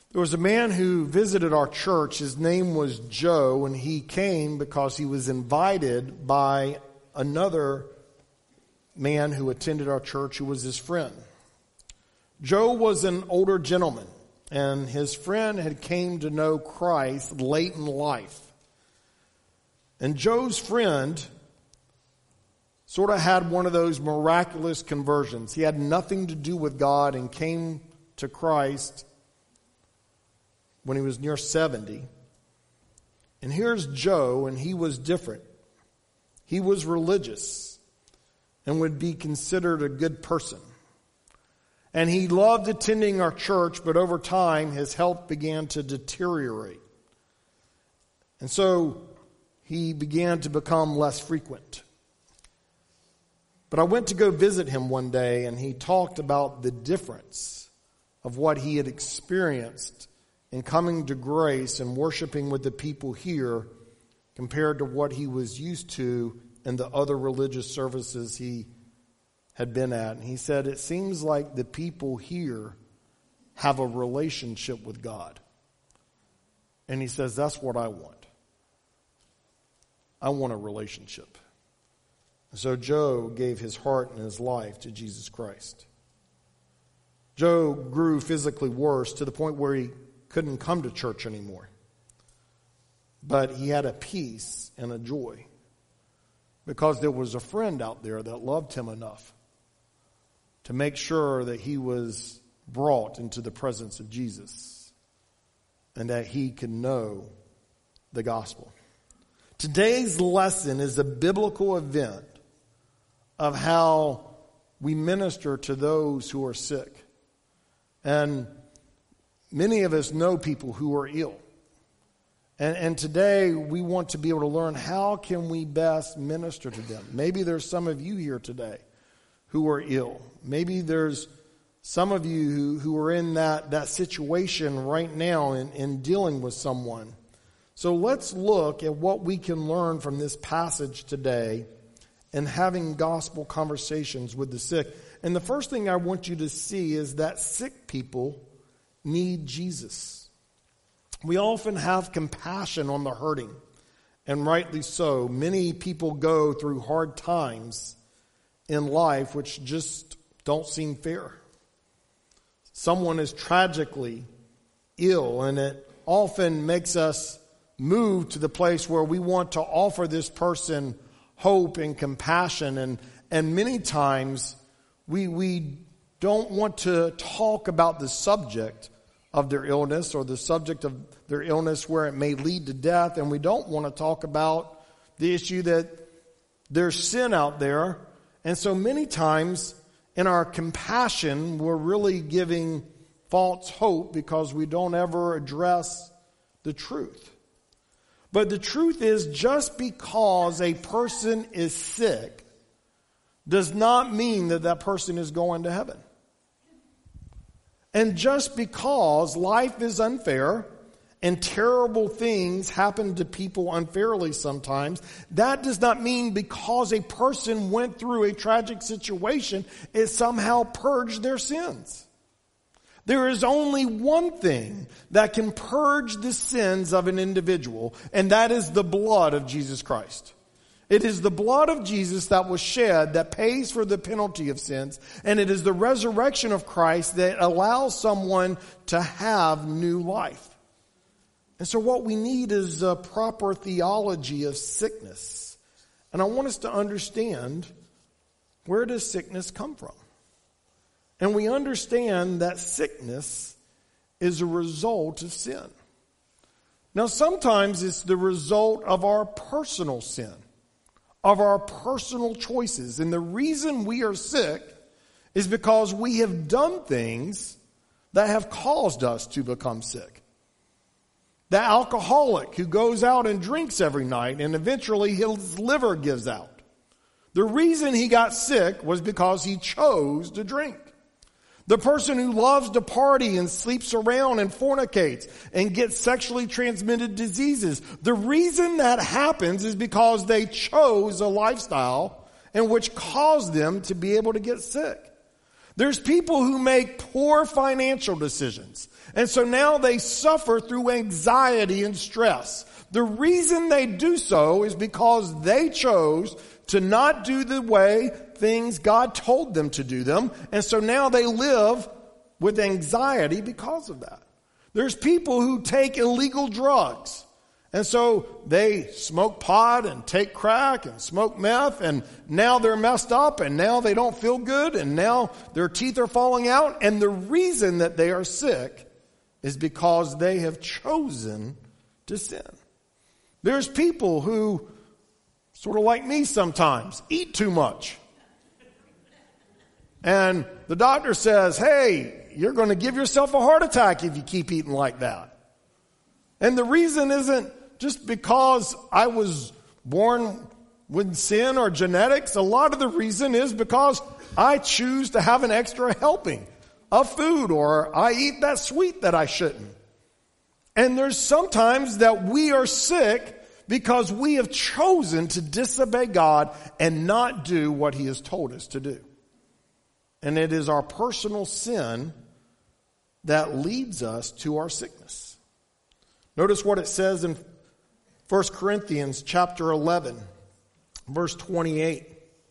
There was a man who visited our church. His name was Joe, and he came because he was invited by another man who attended our church who was his friend. Joe was an older gentleman, and his friend had came to know Christ late in life. And Joe's friend sort of had one of those miraculous conversions. He had nothing to do with God and came to Christ when he was near 70. And here's Joe, and he was different. He was religious and would be considered a good person. And he loved attending our church, but over time his health began to deteriorate. And so he began to become less frequent. But I went to go visit him one day, and he talked about the difference of what he had experienced in coming to grace and worshiping with the people here compared to what he was used to in the other religious services he had been at. And he said, it seems like the people here have a relationship with God. And he says, that's what I want. I want a relationship. So Joe gave his heart and his life to Jesus Christ. Joe grew physically worse to the point where he couldn't come to church anymore. But he had a peace and a joy because there was a friend out there that loved him enough to make sure that he was brought into the presence of Jesus and that he could know the gospel. Today's lesson is a biblical event of how we minister to those who are sick. And many of us know people who are ill. And today we want to be able to learn how can we best minister to them. Maybe there's some of you here today who are ill. Maybe there's some of you who are in that situation right now in dealing with someone. So let's look at what we can learn from this passage today and having gospel conversations with the sick. And the first thing I want you to see is that sick people need Jesus. We often have compassion on the hurting, and rightly so. Many people go through hard times in life which just don't seem fair. Someone is tragically ill, and it often makes us move to the place where we want to offer this person hope and compassion, and many times we don't want to talk about the subject of their illness or the subject of their illness where it may lead to death, and we don't want to talk about the issue that there's sin out there. And so many times in our compassion, we're really giving false hope because we don't ever address the truth. But the truth is, just because a person is sick does not mean that that person is going to heaven. And just because life is unfair and terrible things happen to people unfairly sometimes, that does not mean because a person went through a tragic situation, it somehow purged their sins. There is only one thing that can purge the sins of an individual, and that is the blood of Jesus Christ. It is the blood of Jesus that was shed that pays for the penalty of sins, and it is the resurrection of Christ that allows someone to have new life. And so what we need is a proper theology of sickness. And I want us to understand, where does sickness come from? And we understand that sickness is a result of sin. Now, sometimes it's the result of our personal sin, of our personal choices. And the reason we are sick is because we have done things that have caused us to become sick. The alcoholic who goes out and drinks every night and eventually his liver gives out. The reason he got sick was because he chose to drink. The person who loves to party and sleeps around and fornicates and gets sexually transmitted diseases. The reason that happens is because they chose a lifestyle in which caused them to be able to get sick. There's people who make poor financial decisions And so now they suffer through anxiety and stress. The reason they do so is because they chose to not do the way things God told them to do them. And so now they live with anxiety because of that. There's people who take illegal drugs. And so they smoke pot and take crack and smoke meth, and now they're messed up, and now they don't feel good, and now their teeth are falling out. And the reason that they are sick is because they have chosen to sin. There's people who, sort of like me sometimes, eat too much. And the doctor says, hey, you're going to give yourself a heart attack if you keep eating like that. And the reason isn't just because I was born with sin or genetics. A lot of the reason is because I choose to have an extra helping of food, or I eat that sweet that I shouldn't. And there's sometimes that we are sick because we have chosen to disobey God and not do what He has told us to do. And it is our personal sin that leads us to our sickness. Notice what it says in 1 Corinthians chapter 11, verse 28.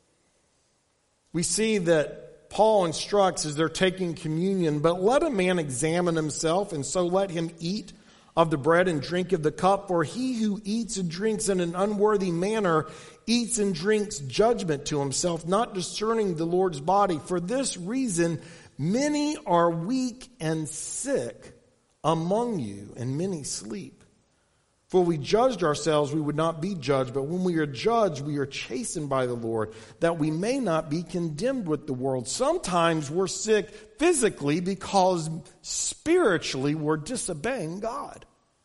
We see that Paul instructs as they're taking communion, but let a man examine himself, and so let him eat of the bread and drink of the cup. For he who eats and drinks in an unworthy manner eats and drinks judgment to himself, not discerning the Lord's body. For this reason, many are weak and sick among you, and many sleep. For we judged ourselves, we would not be judged. But when we are judged, we are chastened by the Lord, that we may not be condemned with the world. Sometimes we're sick physically because spiritually we're disobeying God.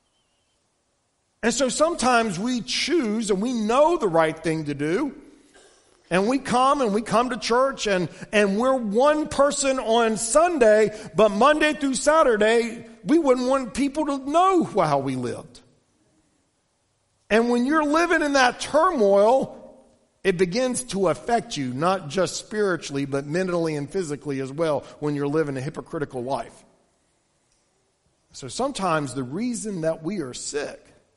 And so sometimes we choose and we know the right thing to do. And we come to church and we're one person on Sunday, but Monday through Saturday, we wouldn't want people to know how we lived. And when you're living in that turmoil, it begins to affect you, not just spiritually, but mentally and physically as well, when you're living a hypocritical life. So sometimes the reason that we are sick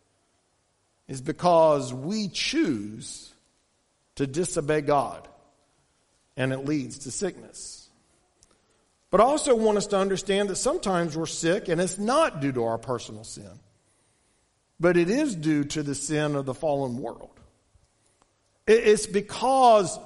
is because we choose to disobey God, and it leads to sickness. But I also want us to understand that sometimes we're sick, and it's not due to our personal sin, but it is due to the sin of the fallen world. It's because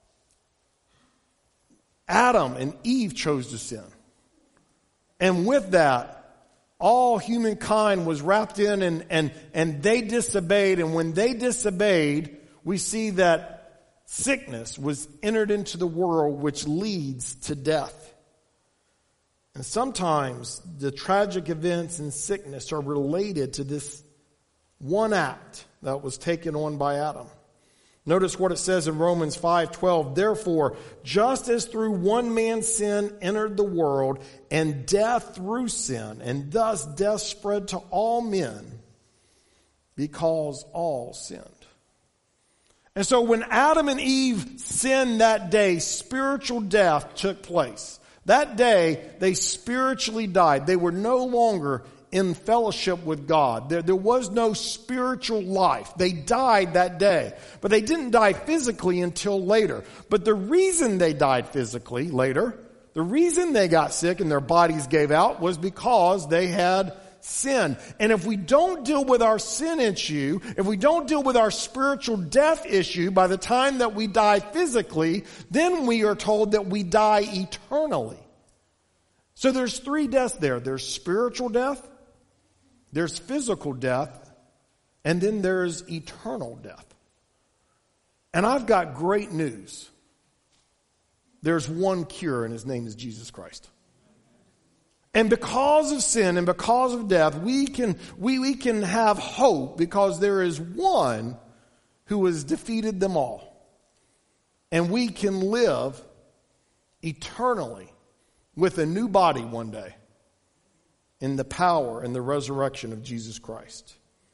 Adam and Eve chose to sin. And with that, all humankind was wrapped in and they disobeyed. And when they disobeyed, we see that sickness was entered into the world, which leads to death. And sometimes the tragic events and sickness are related to this one act that was taken on by Adam. Notice what it says in Romans 5:12. Therefore, just as through one man's sin entered the world, and death through sin, and thus death spread to all men, because all sinned. And so when Adam and Eve sinned that day, spiritual death took place. That day, they spiritually died. They were no longer in fellowship with God. There was no spiritual life. They died that day. But they didn't die physically until later. But the reason they died physically later, the reason they got sick and their bodies gave out, was because they had sinned. And if we don't deal with our sin issue, if we don't deal with our spiritual death issue by the time that we die physically, then we are told that we die eternally. So there's three deaths there. There's spiritual death, there's physical death, and then there's eternal death. And I've got great news. There's one cure, and his name is Jesus Christ. And because of sin and because of death, we can have hope, because there is one who has defeated them all. And we can live eternally with a new body one day, in the power and the resurrection of Jesus Christ.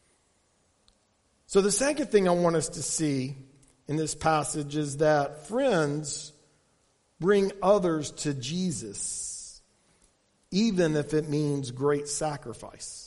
So the second thing I want us to see in this passage is that friends bring others to Jesus. even if it means great sacrifice.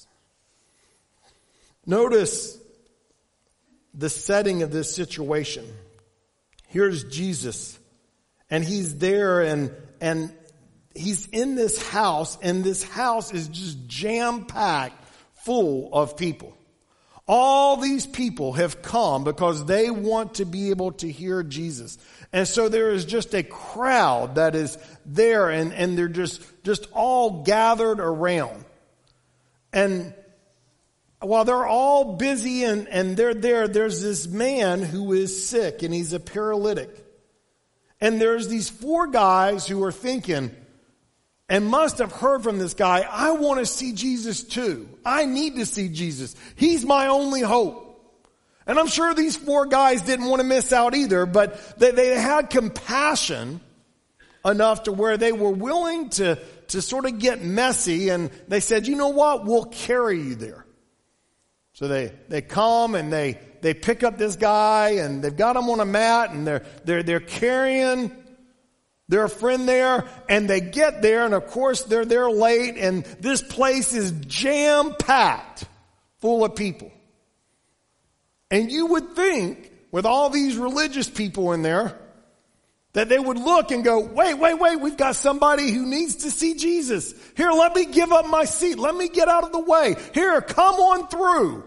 Notice the setting of this situation. Here's Jesus, and he's there, and he's in this house, and this house is just jam-packed full of people. All these people have come because they want to be able to hear Jesus. And so there is just a crowd that is there, and they're just all gathered around. And while they're all busy and they're there, there's this man who is sick, and he's a paralytic. And there's these 4 guys who are thinking, and must have heard from this guy, I want to see Jesus too. I need to see Jesus. He's my only hope. And I'm sure these 4 guys didn't want to miss out either, but they had compassion enough to where they were willing to sort of get messy, and they said, you know what, we'll carry you there. So they come and they pick up this guy, and they've got him on a mat, and they're carrying their friend there, and they get there, and of course they're there late, and this place is jam-packed full of people. And you would think, with all these religious people in there, that they would look and go, wait, we've got somebody who needs to see Jesus. Here, let me give up my seat. Let me get out of the way. Here, come on through.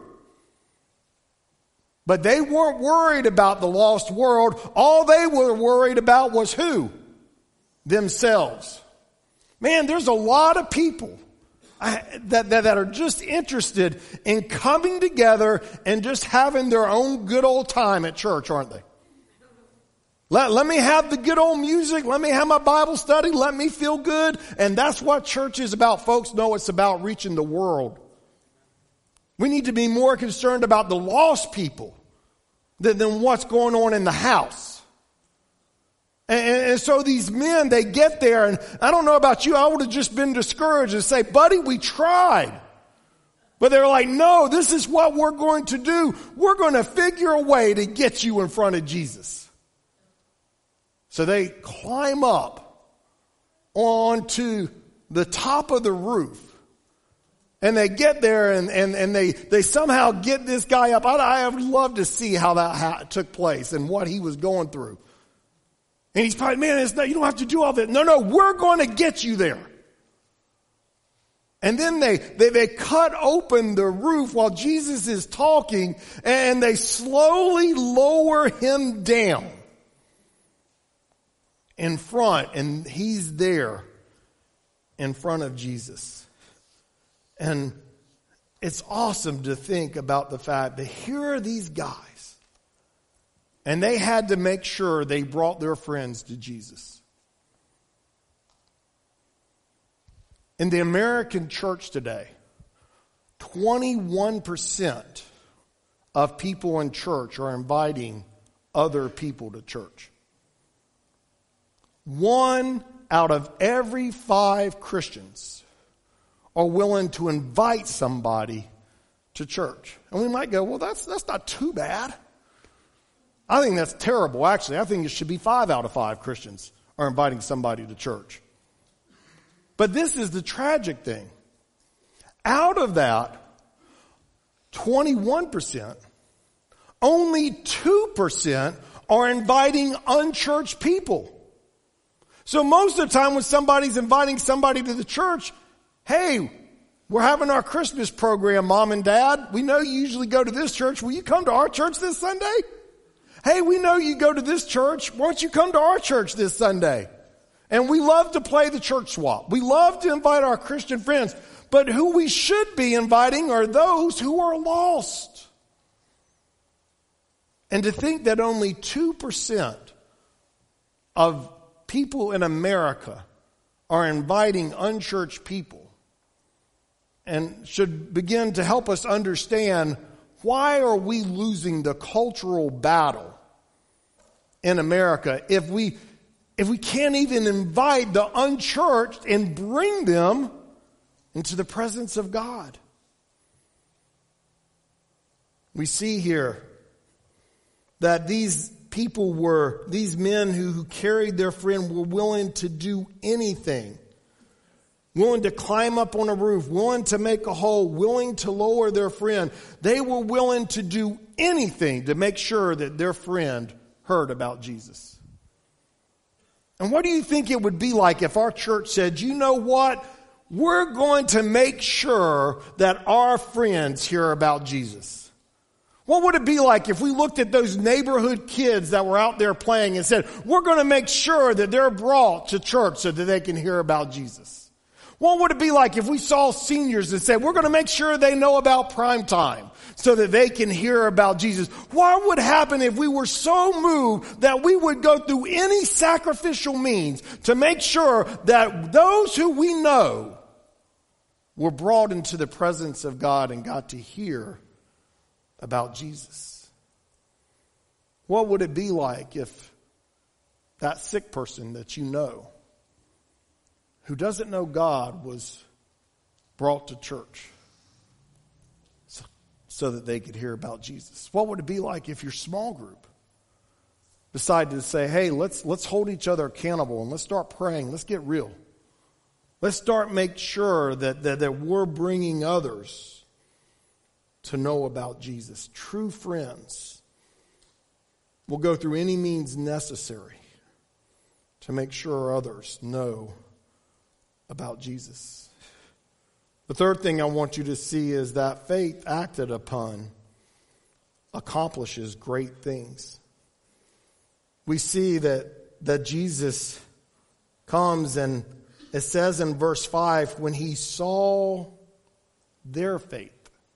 But they weren't worried about the lost world. All they were worried about was who? Themselves. Man, there's a lot of people that are just interested in coming together and just having their own good old time at church, aren't they? Let me have the good old music. Let me have my Bible study. Let me feel good. And that's what church is about, folks. No, it's about reaching the world. We need to be more concerned about the lost people than what's going on in the house. And so these men, they get there, and I don't know about you, I would have just been discouraged and say, buddy, we tried. But they're like, no, this is what we're going to do. We're going to figure a way to get you in front of Jesus. So they climb up onto the top of the roof. And they get there, and they somehow get this guy up. I would love to see how that took place and what he was going through. And he's probably, man, you don't have to do all that. No, we're going to get you there. And then they cut open the roof while Jesus is talking, and they slowly lower him down in front, and he's there in front of Jesus. And it's awesome to think about the fact that here are these guys, and they had to make sure they brought their friends to Jesus. In the American church today, 21% of people in church are inviting other people to church. 1 out of every 5 Christians are willing to invite somebody to church. And we might go, well, that's not too bad. I think that's terrible, actually. I think it should be 5 out of 5 Christians are inviting somebody to church. But this is the tragic thing. Out of that 21%, only 2% are inviting unchurched people. So most of the time when somebody's inviting somebody to the church, hey, we're having our Christmas program, Mom and Dad. We know you usually go to this church. Will you come to our church this Sunday? Hey, we know you go to this church. Why don't you come to our church this Sunday? And we love to play the church swap. We love to invite our Christian friends. But who we should be inviting are those who are lost. And to think that only 2% of people in America are inviting unchurched people, and should begin to help us understand, why are we losing the cultural battle in America if we can't even invite the unchurched and bring them into the presence of God? We see here that these men who carried their friend were willing to do anything willing to climb up on a roof, willing to make a hole, willing to lower their friend. They were willing to do anything to make sure that their friend heard about Jesus. And what do you think it would be like if our church said, you know what? We're going to make sure that our friends hear about Jesus. What would it be like if we looked at those neighborhood kids that were out there playing and said, we're going to make sure that they're brought to church so that they can hear about Jesus? What would it be like if we saw seniors and said, we're going to make sure they know about prime time so that they can hear about Jesus? What would happen if we were so moved that we would go through any sacrificial means to make sure that those who we know were brought into the presence of God and got to hear about Jesus? What would it be like if that sick person that you know, who doesn't know God, was brought to church so that they could hear about Jesus? What would it be like if your small group decided to say, hey, let's hold each other accountable and let's start praying. Let's get real. Let's start make sure that we're bringing others to know about Jesus. True friends will go through any means necessary to make sure others know about Jesus. The third thing I want you to see is that faith acted upon accomplishes great things. We see that Jesus comes, and it says in verse 5, when he saw their faith.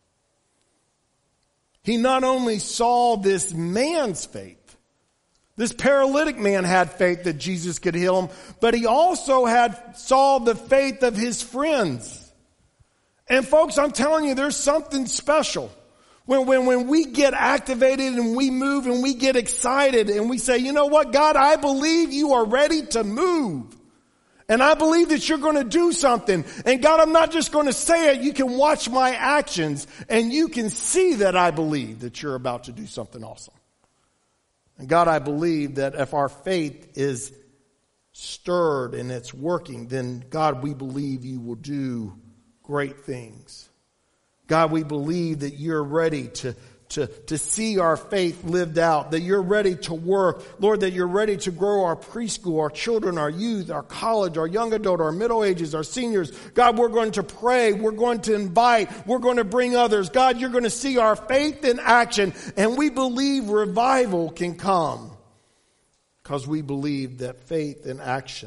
He not only saw this man's faith, this paralytic man had faith that Jesus could heal him, but he also saw the faith of his friends. And folks, I'm telling you, there's something special when we get activated and we move and we get excited and we say, you know what, God, I believe you are ready to move. And I believe that you're going to do something. And God, I'm not just going to say it. You can watch my actions and you can see that I believe that you're about to do something awesome. And God, I believe that if our faith is stirred and it's working, then God, we believe you will do great things. God, we believe that you're ready to see our faith lived out, that you're ready to work. Lord, that you're ready to grow our preschool, our children, our youth, our college, our young adult, our middle ages, our seniors. God, we're going to pray. We're going to invite. We're going to bring others. God, you're going to see our faith in action, and we believe revival can come because we believe that faith in action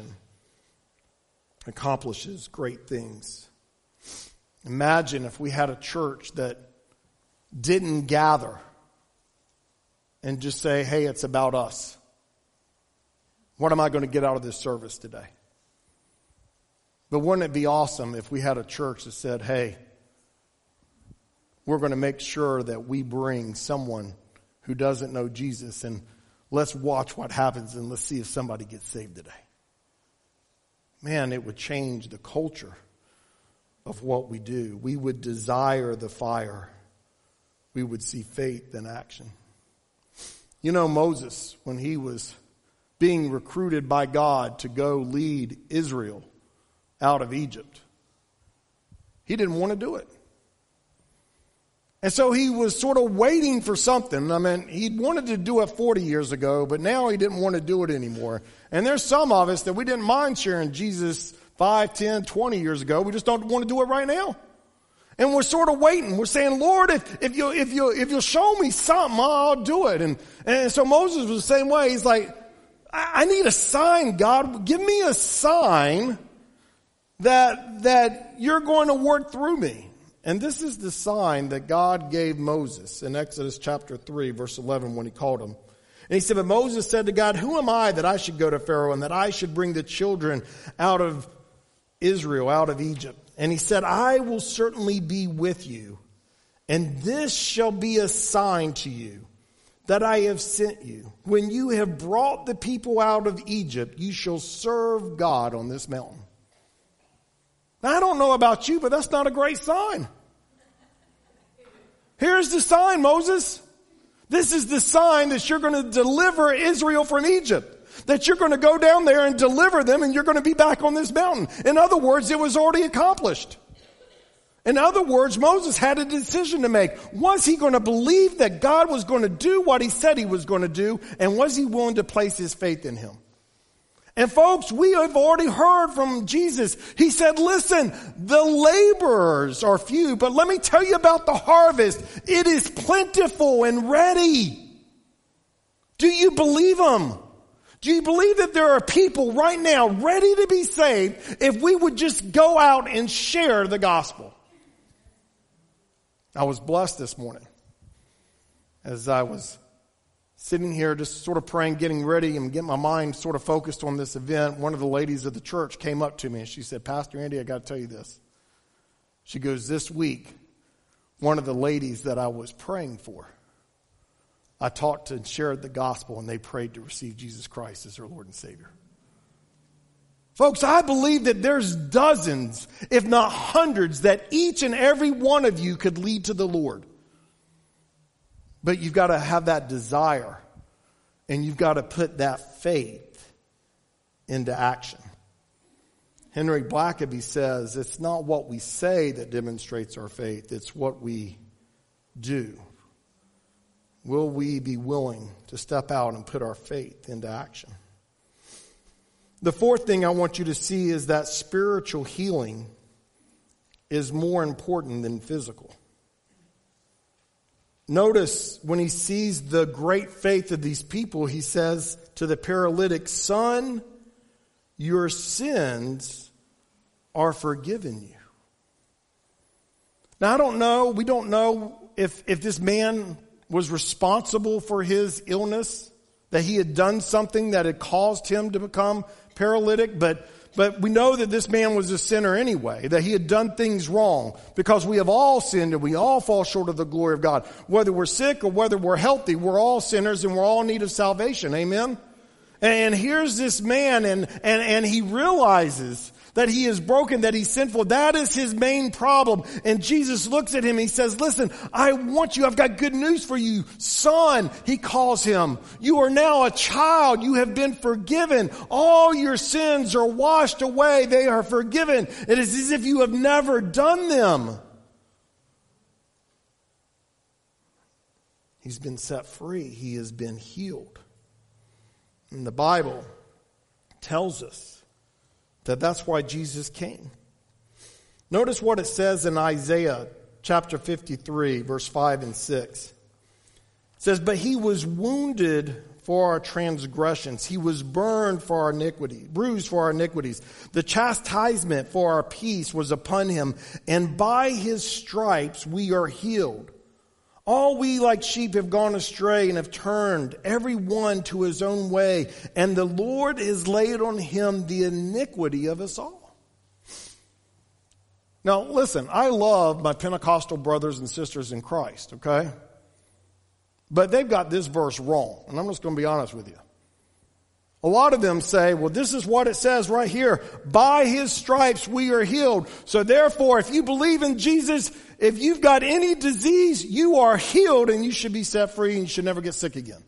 accomplishes great things. Imagine if we had a church that didn't gather and just say, hey, it's about us. What am I going to get out of this service today? But wouldn't it be awesome if we had a church that said, hey, we're going to make sure that we bring someone who doesn't know Jesus, and let's watch what happens and let's see if somebody gets saved today. Man, it would change the culture of what we do. We would desire the fire. We would see faith in action. You know, Moses, when he was being recruited by God to go lead Israel out of Egypt, he didn't want to do it. And so he was sort of waiting for something. I mean, he'd wanted to do it 40 years ago, but now he didn't want to do it anymore. And there's some of us that we didn't mind sharing Jesus 5, 10, 20 years ago. We just don't want to do it right now. And we're sort of waiting. We're saying, Lord, if you'll show me something, I'll do it. And so Moses was the same way. He's like, I need a sign, God. Give me a sign that you're going to work through me. And this is the sign that God gave Moses in Exodus chapter 3, verse 11, when he called him. And he said, but Moses said to God, who am I that I should go to Pharaoh and that I should bring the children out of Israel, out of Egypt? And he said, I will certainly be with you, and this shall be a sign to you that I have sent you. When you have brought the people out of Egypt, you shall serve God on this mountain. Now, I don't know about you, but that's not a great sign. Here's the sign, Moses. This is the sign that you're going to deliver Israel from Egypt. that you're going to go down there and deliver them and you're going to be back on this mountain. In other words, it was already accomplished. In other words, Moses had a decision to make. Was he going to believe that God was going to do what he said he was going to do? And was he willing to place his faith in him? And folks, we have already heard from Jesus. He said, listen, the laborers are few, but let me tell you about the harvest. It is plentiful and ready. Do you believe him? Do you believe that there are people right now ready to be saved if we would just go out and share the gospel? I was blessed this morning as I was sitting here just sort of praying, getting ready and getting my mind sort of focused on this event. One of the ladies of the church came up to me and she said, Pastor Andy, I got to tell you this. She goes, this week, one of the ladies that I was praying for, I talked and shared the gospel and they prayed to receive Jesus Christ as their Lord and Savior. Folks, I believe that there's dozens, if not hundreds, that each and every one of you could lead to the Lord. But you've got to have that desire and you've got to put that faith into action. Henry Blackaby says, it's not what we say that demonstrates our faith, it's what we do. Will we be willing to step out and put our faith into action? The fourth thing I want you to see is that spiritual healing is more important than physical. Notice when he sees the great faith of these people, he says to the paralytic, son, your sins are forgiven you. Now, we don't know if this man was responsible for his illness, that he had done something that had caused him to become paralytic, but we know that this man was a sinner anyway, that he had done things wrong, because we have all sinned and we all fall short of the glory of God. Whether we're sick or whether we're healthy, we're all sinners and we're all in need of salvation. Amen? And here's this man and he realizes that he is broken, that he's sinful. That is his main problem. And Jesus looks at him and he says, listen, I've got good news for you. Son, he calls him. You are now a child. You have been forgiven. All your sins are washed away. They are forgiven. It is as if you have never done them. He's been set free. He has been healed. And the Bible tells us that's why Jesus came. Notice what it says in Isaiah chapter 53, verse 5 and 6. It says, but he was wounded for our transgressions. He was burned for our iniquity, bruised for our iniquities. The chastisement for our peace was upon him, and by his stripes we are healed. All we like sheep have gone astray and have turned every one to his own way, and the Lord has laid on him the iniquity of us all. Now listen, I love my Pentecostal brothers and sisters in Christ, okay? But they've got this verse wrong, and I'm just going to be honest with you. A lot of them say, well, this is what it says right here. By his stripes we are healed. So therefore, if you believe in Jesus, if you've got any disease, you are healed and you should be set free and you should never get sick again.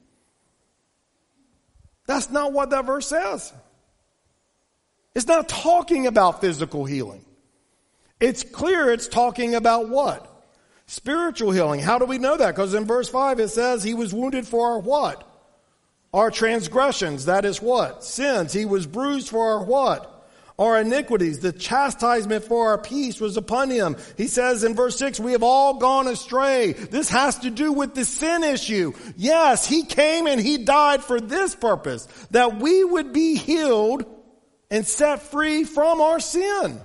That's not what that verse says. It's not talking about physical healing. It's clear it's talking about what? Spiritual healing. How do we know that? Because in verse 5 it says he was wounded for our what? Our transgressions, that is what? Sins. He was bruised for our what? Our iniquities. The chastisement for our peace was upon him. He says in verse 6, we have all gone astray. This has to do with the sin issue. Yes, he came and he died for this purpose, that we would be healed and set free from our sin.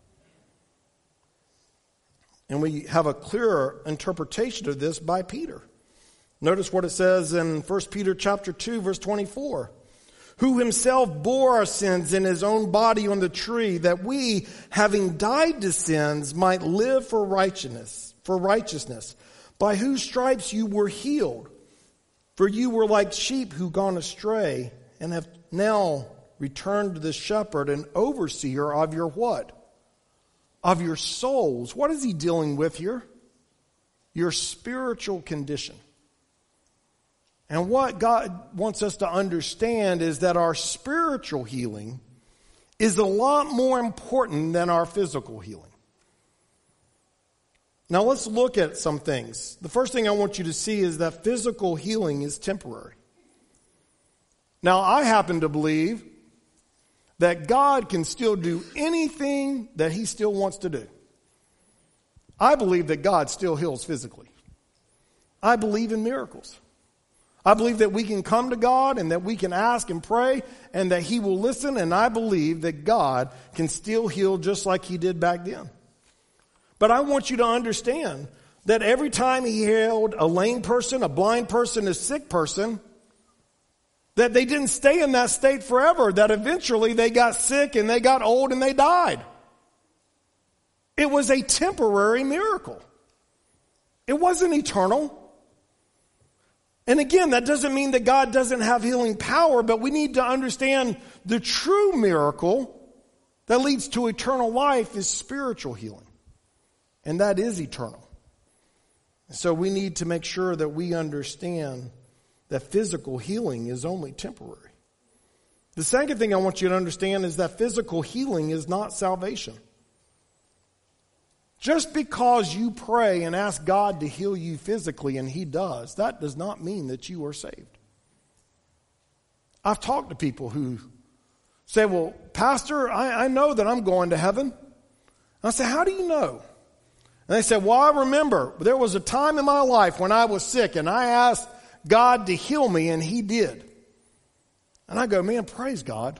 And we have a clearer interpretation of this by Peter. Notice what it says in 1 Peter chapter 2, verse 24. Who himself bore our sins in his own body on the tree, that we, having died to sins, might live for righteousness, by whose stripes you were healed. For you were like sheep who gone astray, and have now returned to the shepherd and overseer of your what? Of your souls. What is he dealing with here? Your spiritual condition. And what God wants us to understand is that our spiritual healing is a lot more important than our physical healing. Now let's look at some things. The first thing I want you to see is that physical healing is temporary. Now I happen to believe that God can still do anything that He still wants to do. I believe that God still heals physically. I believe in miracles. I believe that we can come to God and that we can ask and pray and that He will listen, and I believe that God can still heal just like He did back then. But I want you to understand that every time He healed a lame person, a blind person, a sick person, that they didn't stay in that state forever, that eventually they got sick and they got old and they died. It was a temporary miracle. It wasn't eternal. And again, that doesn't mean that God doesn't have healing power, but we need to understand the true miracle that leads to eternal life is spiritual healing. And that is eternal. So we need to make sure that we understand that physical healing is only temporary. The second thing I want you to understand is that physical healing is not salvation. Just because you pray and ask God to heal you physically and He does, that does not mean that you are saved. I've talked to people who say, well, Pastor, I know that I'm going to heaven. I say, how do you know? And they said, well, I remember there was a time in my life when I was sick and I asked God to heal me and He did. And I go, man, praise God.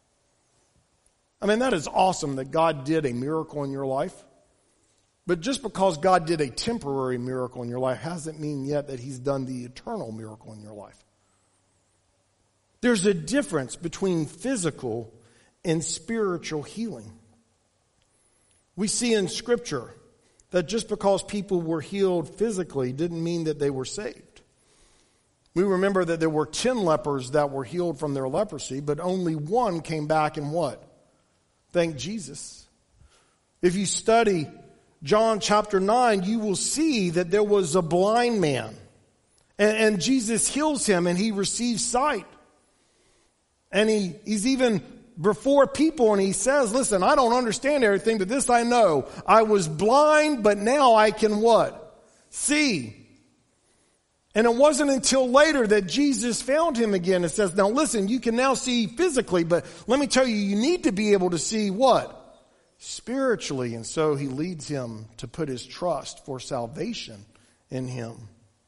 I mean, that is awesome that God did a miracle in your life. But just because God did a temporary miracle in your life hasn't mean yet that He's done the eternal miracle in your life. There's a difference between physical and spiritual healing. We see in Scripture that just because people were healed physically didn't mean that they were saved. We remember that there were 10 lepers that were healed from their leprosy, but only one came back and what? Thanked Jesus. If you study John chapter 9, you will see that there was a blind man. And Jesus heals him and he receives sight. And he's even before people and he says, listen, I don't understand everything, but this I know. I was blind, but now I can what? See. And it wasn't until later that Jesus found him again and says, now listen, you can now see physically, but let me tell you, you need to be able to see what? Spiritually. And so He leads him to put his trust for salvation in Him.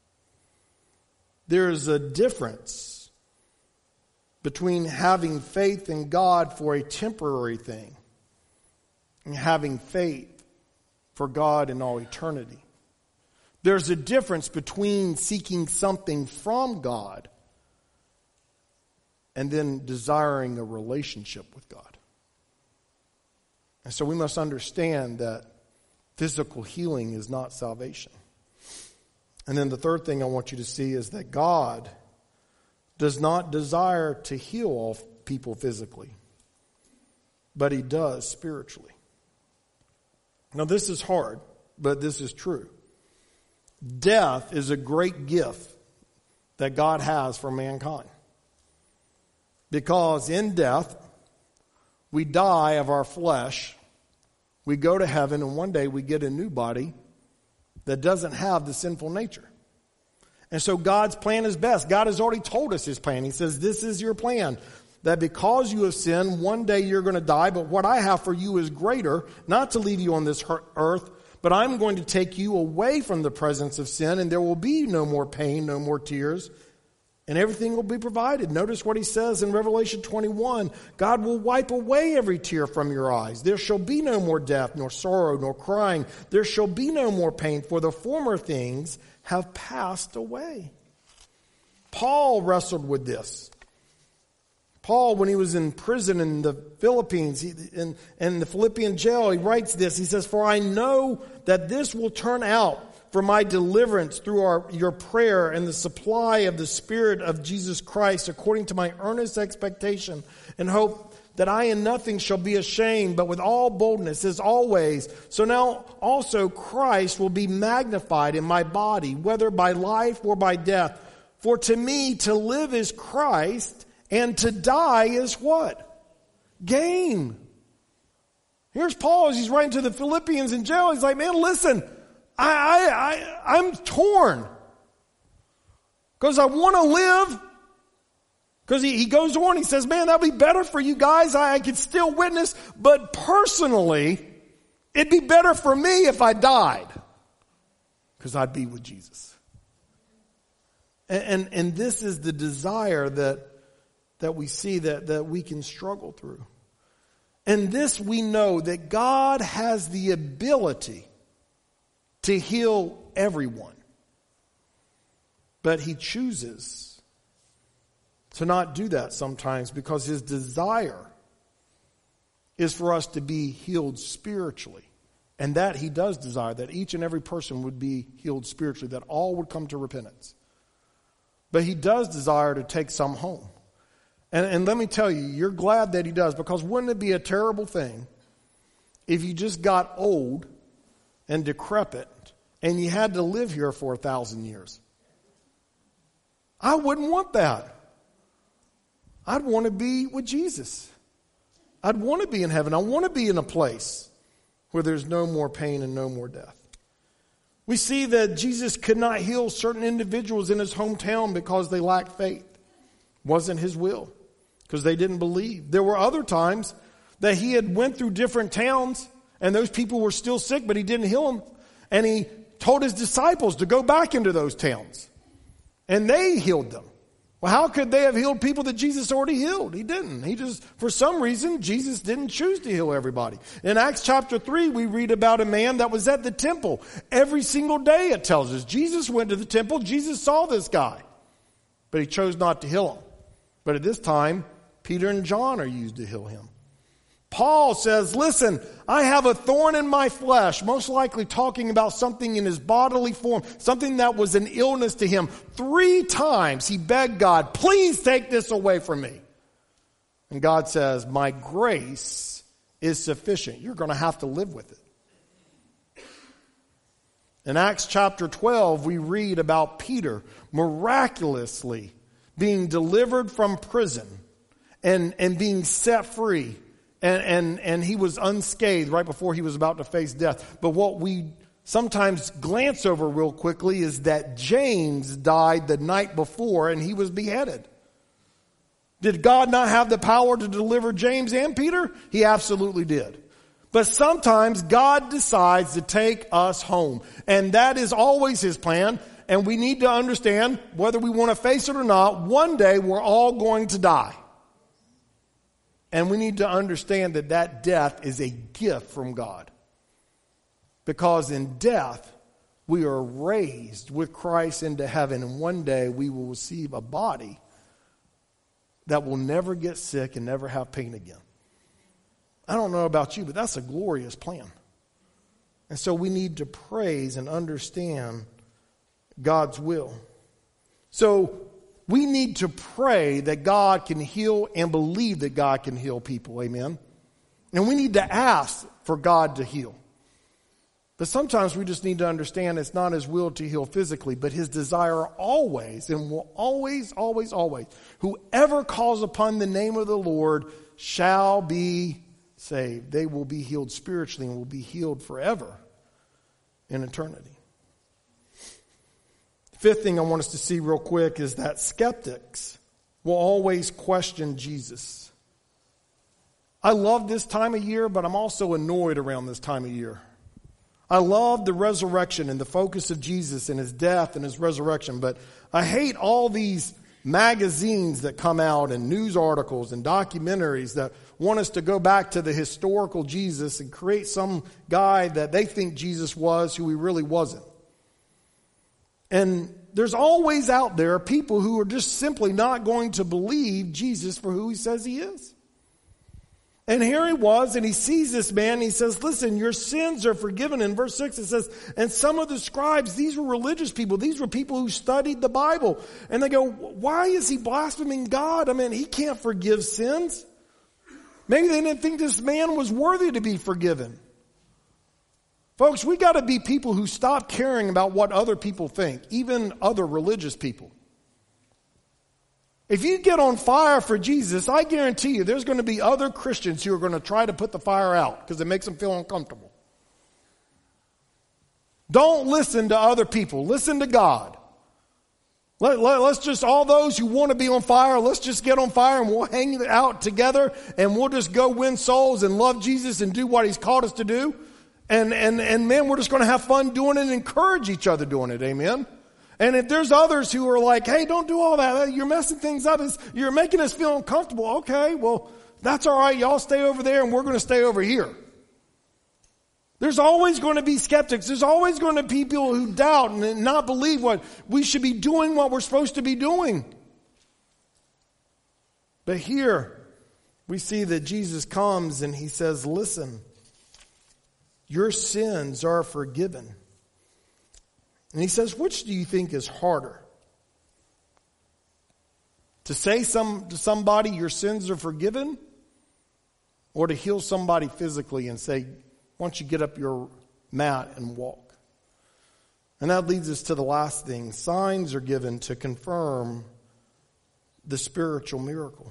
There's a difference between having faith in God for a temporary thing and having faith for God in all eternity. There's a difference between seeking something from God and then desiring a relationship with God. And so we must understand that physical healing is not salvation. And then the third thing I want you to see is that God does not desire to heal all people physically, but He does spiritually. Now this is hard, but this is true. Death is a great gift that God has for mankind. Because in death, we die of our flesh, we go to heaven, and one day we get a new body that doesn't have the sinful nature. And so God's plan is best. God has already told us His plan. He says, this is your plan, that because you have sinned, one day you're going to die, but what I have for you is greater, not to leave you on this earth, but I'm going to take you away from the presence of sin, and there will be no more pain, no more tears, and everything will be provided. Notice what He says in Revelation 21. God will wipe away every tear from your eyes. There shall be no more death, nor sorrow, nor crying. There shall be no more pain, for the former things have passed away. Paul wrestled with this. Paul, when he was in prison in the Philippines, in the Philippian jail, he writes this. He says, for I know that this will turn out for my deliverance through your prayer and the supply of the Spirit of Jesus Christ, according to my earnest expectation and hope that I in nothing shall be ashamed, but with all boldness as always. So now also Christ will be magnified in my body, whether by life or by death. For to me to live is Christ, and to die is what? Gain. Here's Paul as he's writing to the Philippians in jail. He's like, man, listen, I'm torn. Because I want to live. Because he goes on, he says, man, that'd be better for you guys. I could still witness. But personally, it'd be better for me if I died. Because I'd be with Jesus. And this is the desire that we see that we can struggle through. And this we know that God has the ability to heal everyone. But he chooses to not do that sometimes because his desire is for us to be healed spiritually. And that he does desire, that each and every person would be healed spiritually, that all would come to repentance. But he does desire to take some home. And let me tell you, you're glad that he does, because wouldn't it be a terrible thing if you just got old and decrepit and you had to live here for 1,000 years? I wouldn't want that. I'd want to be with Jesus. I'd want to be in heaven. I want to be in a place where there's no more pain and no more death. We see that Jesus could not heal certain individuals in his hometown because they lacked faith. It wasn't his will, because they didn't believe. There were other times that he had went through different towns and those people were still sick, but he didn't heal them. And he told his disciples to go back into those towns. And they healed them. Well, how could they have healed people that Jesus already healed? He didn't. He just, for some reason, Jesus didn't choose to heal everybody. In Acts chapter 3, we read about a man that was at the temple. Every single day, it tells us. Jesus went to the temple. Jesus saw this guy. But he chose not to heal him. But at this time, Peter and John are used to heal him. Paul says, listen, I have a thorn in my flesh, most likely talking about something in his bodily form, something that was an illness to him. 3 times he begged God, please take this away from me. And God says, my grace is sufficient. You're going to have to live with it. In Acts chapter 12, we read about Peter miraculously being delivered from prison and being set free. And he was unscathed right before he was about to face death. But what we sometimes glance over real quickly is that James died the night before and he was beheaded. Did God not have the power to deliver James and Peter? He absolutely did. But sometimes God decides to take us home. And that is always his plan. And we need to understand, whether we want to face it or not, one day we're all going to die. And we need to understand that that death is a gift from God. Because in death, we are raised with Christ into heaven. And one day we will receive a body that will never get sick and never have pain again. I don't know about you, but that's a glorious plan. And so we need to praise and understand God's will. So we need to pray that God can heal and believe that God can heal people. Amen. And we need to ask for God to heal. But sometimes we just need to understand it's not his will to heal physically, but his desire always, and will always, always, always, whoever calls upon the name of the Lord shall be saved. They will be healed spiritually and will be healed forever in eternity. Fifth thing I want us to see real quick is that skeptics will always question Jesus. I love this time of year, but I'm also annoyed around this time of year. I love the resurrection and the focus of Jesus and his death and his resurrection, but I hate all these magazines that come out and news articles and documentaries that want us to go back to the historical Jesus and create some guy that they think Jesus was who he really wasn't. And there's always out there people who are just simply not going to believe Jesus for who he says he is. And here he was, and he sees this man, and he says, listen, your sins are forgiven. In verse 6 it says, and some of the scribes, these were religious people. These were people who studied the Bible. And they go, why is he blaspheming God? I mean, he can't forgive sins. Maybe they didn't think this man was worthy to be forgiven. Folks, we got to be people who stop caring about what other people think, even other religious people. If you get on fire for Jesus, I guarantee you there's going to be other Christians who are going to try to put the fire out because it makes them feel uncomfortable. Don't listen to other people. Listen to God. Let's just, all those who want to be on fire, let's just get on fire and we'll hang out together and we'll just go win souls and love Jesus and do what He's called us to do. And man, we're just going to have fun doing it and encourage each other doing it. Amen. And if there's others who are like, hey, don't do all that. You're messing things up. You're making us feel uncomfortable. Okay, well, that's all right. Y'all stay over there and we're going to stay over here. There's always going to be skeptics. There's always going to be people who doubt and not believe what we should be doing, what we're supposed to be doing. But here we see that Jesus comes and He says, listen, your sins are forgiven. And He says, which do you think is harder? To say to somebody your sins are forgiven, or to heal somebody physically and say, why don't you get up your mat and walk? And that leads us to the last thing. Signs are given to confirm the spiritual miracle.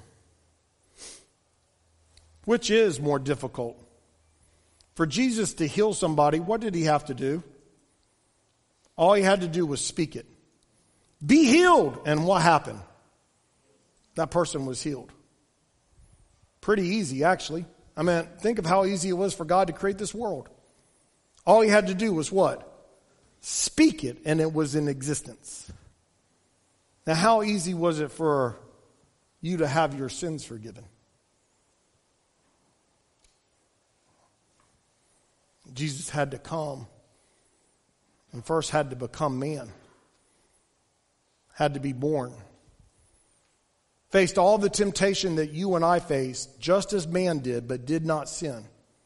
Which is more difficult? For Jesus to heal somebody, what did He have to do? All He had to do was speak it. Be healed. And what happened? That person was healed. Pretty easy, actually. I mean, think of how easy it was for God to create this world. All He had to do was what? Speak it, and it was in existence. Now, how easy was it for you to have your sins forgiven? Jesus had to come and first had to become man. Had to be born. Faced all the temptation that you and I faced, just as man did, but did not sin.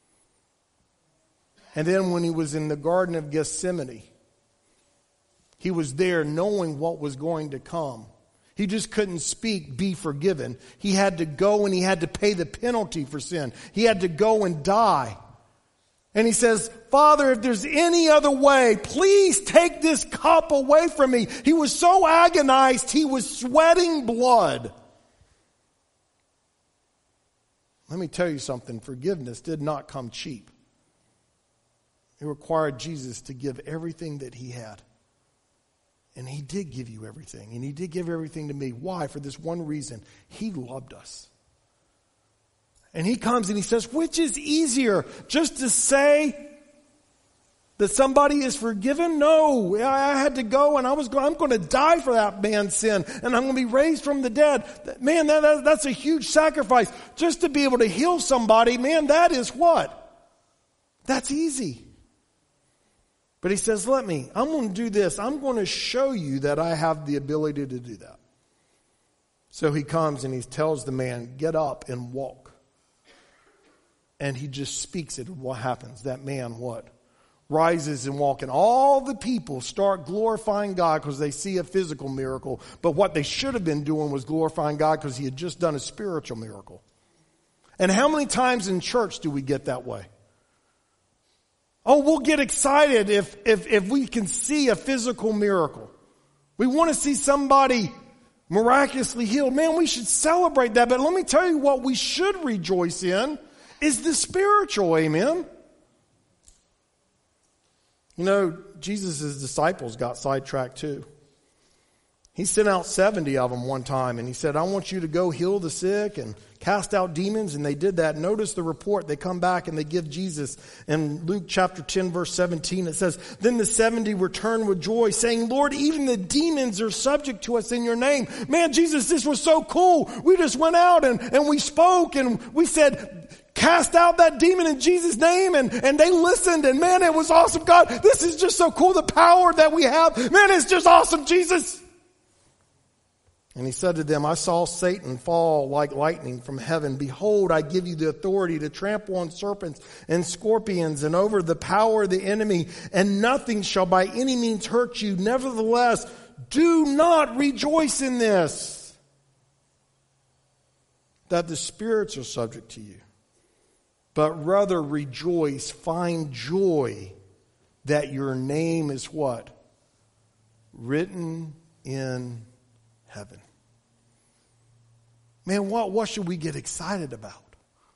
And then when He was in the Garden of Gethsemane, He was there knowing what was going to come. He just couldn't speak, be forgiven. He had to go and He had to pay the penalty for sin. He had to go and die. And He says, Father, if there's any other way, please take this cup away from me. He was so agonized, He was sweating blood. Let me tell you something. Forgiveness did not come cheap. It required Jesus to give everything that He had. And He did give you everything. And He did give everything to me. Why? For this one reason. He loved us. And He comes and He says, which is easier? Just to say that somebody is forgiven? No, I had to go and I'm going to die for that man's sin, and I'm going to be raised from the dead. Man, that's a huge sacrifice. Just to be able to heal somebody, man, that is what? That's easy. But He says, I'm going to do this. I'm going to show you that I have the ability to do that. So He comes and He tells the man, get up and walk. And He just speaks it. What happens? That man, what? Rises and walks. And all the people start glorifying God because they see a physical miracle. But what they should have been doing was glorifying God because He had just done a spiritual miracle. And how many times in church do we get that way? Oh, we'll get excited if we can see a physical miracle. We want to see somebody miraculously healed. Man, we should celebrate that. But let me tell you what we should rejoice in is the spiritual. Amen. You know, Jesus' disciples got sidetracked too. He sent out 70 of them one time and He said, I want you to go heal the sick and cast out demons. And they did that. Notice the report. They come back and they give Jesus. In Luke chapter 10 verse 17 it says, then the 70 returned with joy saying, Lord, even the demons are subject to us in your name. Man, Jesus, this was so cool. We just went out and we spoke and we said, cast out that demon in Jesus' name, and they listened, and man, it was awesome. God, this is just so cool, the power that we have. Man, it's just awesome, Jesus. And He said to them, I saw Satan fall like lightning from heaven. Behold, I give you the authority to trample on serpents and scorpions and over the power of the enemy, and nothing shall by any means hurt you. Nevertheless, do not rejoice in this, that the spirits are subject to you. But rather rejoice, find joy that your name is what? Written in heaven. Man, what should we get excited about?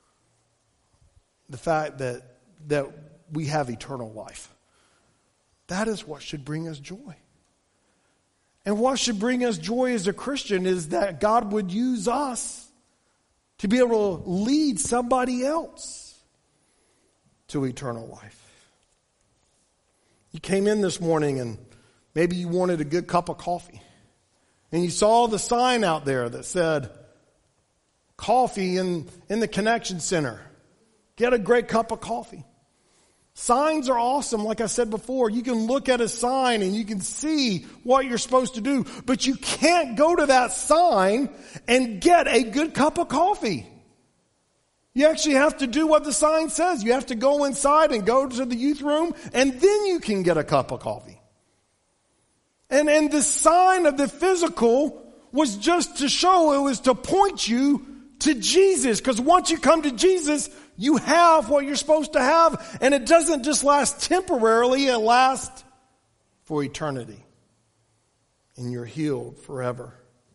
The fact that we have eternal life. That is what should bring us joy. And what should bring us joy as a Christian is that God would use us to be able to lead somebody else to eternal life. You came in this morning and maybe you wanted a good cup of coffee. And you saw the sign out there that said, coffee in the Connection Center. Get a great cup of coffee. Signs are awesome. Like I said before, you can look at a sign and you can see what you're supposed to do, but you can't go to that sign and get a good cup of coffee. You actually have to do what the sign says. You have to go inside and go to the youth room, and then you can get a cup of coffee. And the sign of the physical was just to show, it was to point you to Jesus. Because once you come to Jesus, you have what you're supposed to have. And it doesn't just last temporarily, it lasts for eternity. And you're healed forever.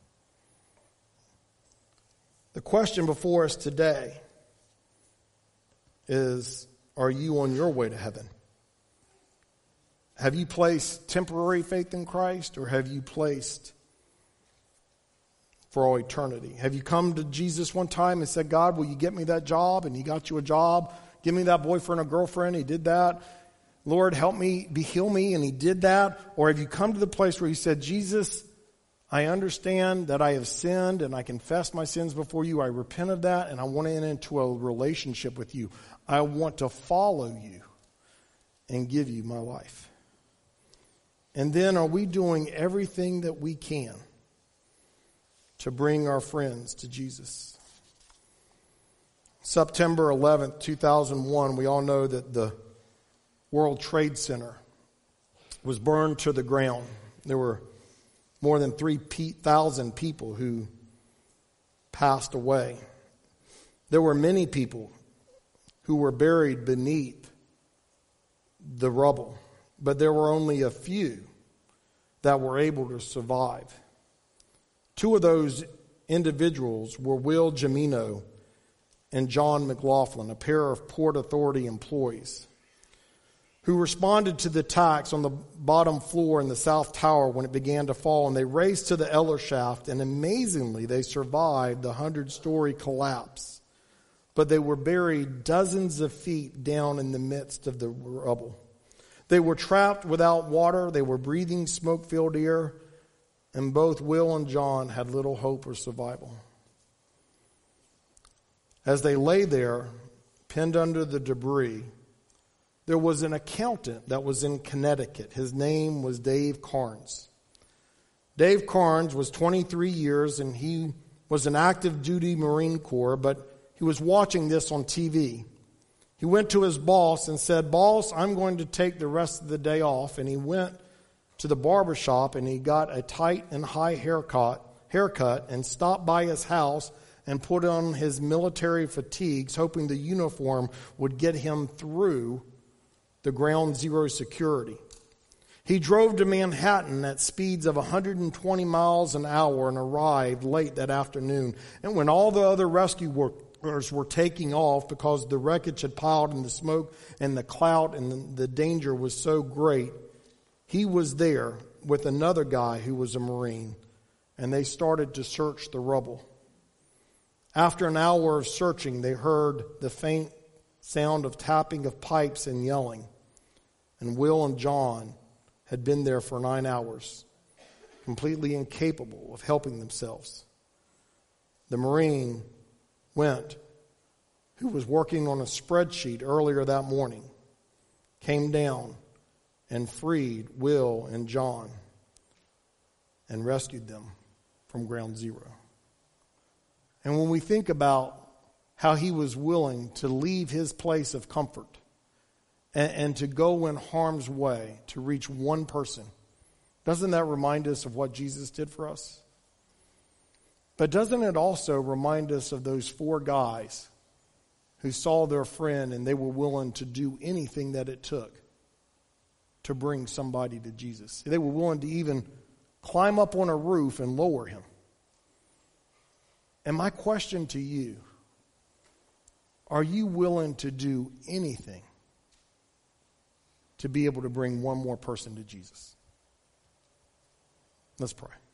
The question before us today is, are you on your way to heaven? Have you placed temporary faith in Christ, or have you placed for all eternity? Have you come to Jesus one time and said, God, will you get me that job? And he got you a job. Give me that boyfriend or girlfriend. He did that. Lord, help me, heal me. And he did that. Or have you come to the place where you said, Jesus, I understand that I have sinned and I confess my sins before you. I repent of that and I want to enter into a relationship with you. I want to follow you and give you my life. And then are we doing everything that we can to bring our friends to Jesus? September 11th, 2001, we all know that the World Trade Center was burned to the ground. There were more than 3,000 people who passed away. There were many people who were buried beneath the rubble, but there were only a few that were able to survive. Two of those individuals were Will Jimeno and John McLaughlin, a pair of Port Authority employees who responded to the attacks on the bottom floor in the South Tower when it began to fall, and they raced to the Eller shaft, and amazingly they survived the 100-story collapse. But they were buried dozens of feet down in the midst of the rubble. They were trapped without water. They were breathing smoke-filled air. And both Will and John had little hope of survival. As they lay there, pinned under the debris, there was an accountant that was in Connecticut. His name was Dave Carnes. Dave Carnes was 23 years, and he was an active duty Marine Corps, but he was watching this on TV. He went to his boss and said, "Boss, I'm going to take the rest of the day off." And he went to the barber shop and he got a tight and high haircut and stopped by his house and put on his military fatigues, hoping the uniform would get him through the ground zero security. He drove to Manhattan at speeds of 120 miles an hour and arrived late that afternoon. And when all the other rescue workers were taking off because the wreckage had piled in the smoke and the cloud and the danger was so great, he was there with another guy who was a Marine, and they started to search the rubble. After an hour of searching, they heard the faint sound of tapping of pipes and yelling. And Will and John had been there for 9 hours, completely incapable of helping themselves. The Marine who was working on a spreadsheet earlier that morning, came down and freed Will and John and rescued them from ground zero. And when we think about how he was willing to leave his place of comfort and to go in harm's way to reach one person, doesn't that remind us of what Jesus did for us? But doesn't it also remind us of those 4 guys who saw their friend and they were willing to do anything that it took to bring somebody to Jesus? They were willing to even climb up on a roof and lower him. And my question to you, are you willing to do anything to be able to bring one more person to Jesus? Let's pray.